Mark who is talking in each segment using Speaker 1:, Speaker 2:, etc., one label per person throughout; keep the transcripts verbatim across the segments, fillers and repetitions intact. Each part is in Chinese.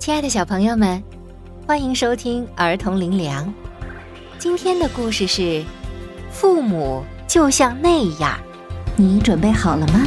Speaker 1: 亲爱的小朋友们，欢迎收听儿童灵粮。今天的故事是父母就像那样，你准备好了吗？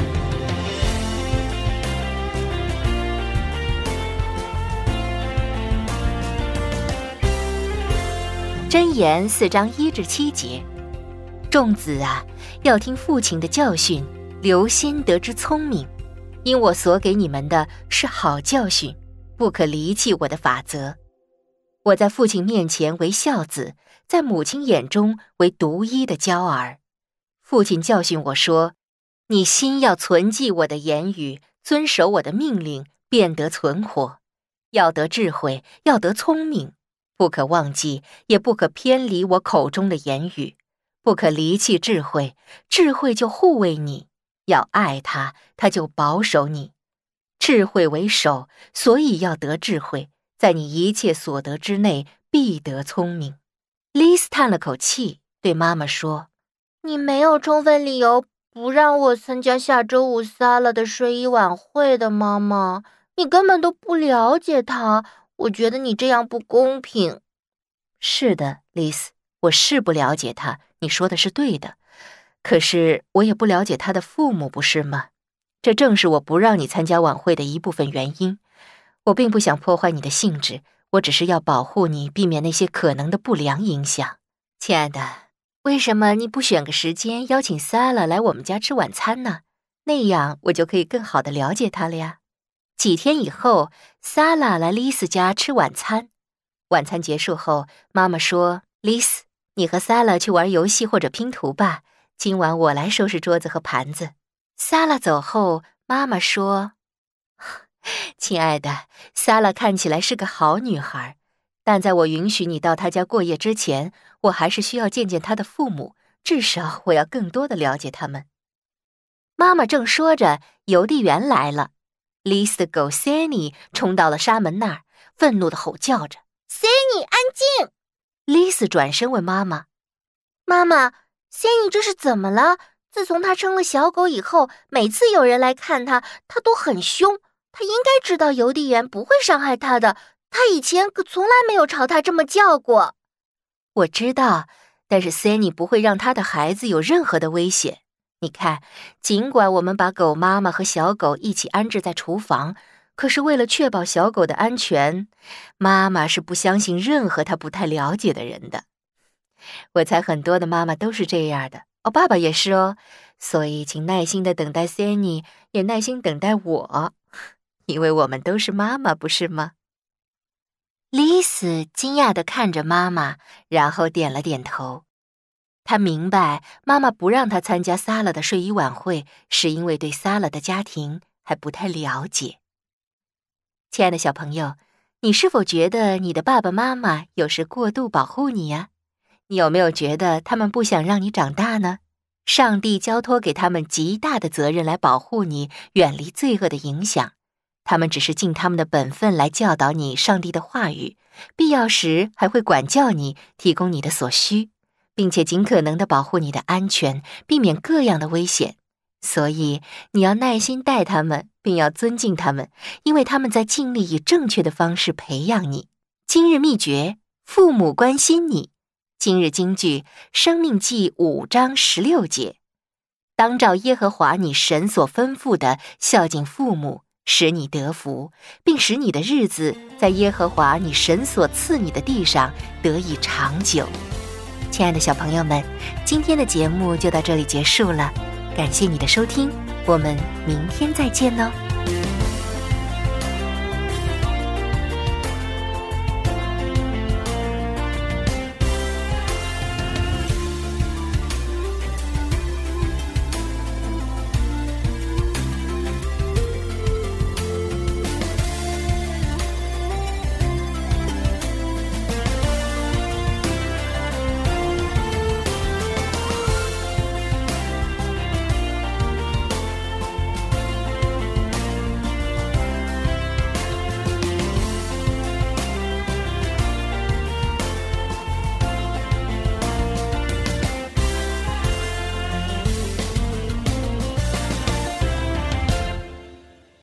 Speaker 1: 箴言四章一至七节，众子啊，要听父亲的教训，留心得之聪明，因我所给你们的是好教训，不可离弃我的法则。我在父亲面前为孝子，在母亲眼中为独一的娇儿。父亲教训我说，你心要存记我的言语，遵守我的命令，便得存活。要得智慧，要得聪明，不可忘记，也不可偏离我口中的言语，不可离弃智慧，智慧就护卫你，要爱他，他就保守你。智慧为首，所以要得智慧，在你一切所得之内，必得聪明。丽丝叹了口气，对妈妈说，
Speaker 2: 你没有充分理由不让我参加下周五撒拉的睡衣晚会的，妈妈，你根本都不了解他，我觉得你这样不公平。
Speaker 1: 是的，丽丝，我是不了解他，你说的是对的，可是我也不了解他的父母，不是吗？这正是我不让你参加晚会的一部分原因。我并不想破坏你的兴致，我只是要保护你，避免那些可能的不良影响。亲爱的，为什么你不选个时间邀请萨拉来我们家吃晚餐呢？那样我就可以更好地了解他了呀。几天以后，萨拉来丽丝家吃晚餐。晚餐结束后，妈妈说，丽丝，你和萨拉去玩游戏或者拼图吧，今晚我来收拾桌子和盘子。萨拉走后，妈妈说，亲爱的，萨拉看起来是个好女孩，但在我允许你到她家过夜之前，我还是需要见见她的父母，至少我要更多的了解他们。妈妈正说着，邮递员来了。丽丝的狗 Sunny 冲到了纱门那儿，愤怒地吼叫着，
Speaker 2: Sunny 安静。
Speaker 1: 丽丝转身问妈妈，
Speaker 2: 妈妈， Sunny 这是怎么了？自从他生了小狗以后，每次有人来看他，他都很凶。他应该知道邮递员不会伤害他的，他以前可从来没有朝他这么叫过。
Speaker 1: 我知道，但是 Sunny 不会让他的孩子有任何的危险。你看，尽管我们把狗妈妈和小狗一起安置在厨房，可是为了确保小狗的安全，妈妈是不相信任何她不太了解的人的。我猜很多的妈妈都是这样的。哦，爸爸也是哦，所以请耐心地等待 Sunny， 也耐心等待我，因为我们都是妈妈，不是吗？丽丝惊讶地看着妈妈，然后点了点头。她明白妈妈不让她参加萨拉的睡衣晚会，是因为对萨拉的家庭还不太了解。亲爱的小朋友，你是否觉得你的爸爸妈妈有时过度保护你呀？你有没有觉得他们不想让你长大呢？上帝交托给他们极大的责任来保护你，远离罪恶的影响。他们只是尽他们的本分来教导你上帝的话语，必要时还会管教你，提供你的所需，并且尽可能地保护你的安全，避免各样的危险。所以你要耐心待他们，并要尊敬他们，因为他们在尽力以正确的方式培养你。今日秘诀：父母关心你。今日金句，生命记五章十六节，当照耶和华你神所吩咐的孝敬父母，使你得福，并使你的日子在耶和华你神所赐你的地上得以长久。亲爱的小朋友们，今天的节目就到这里结束了，感谢你的收听，我们明天再见哦。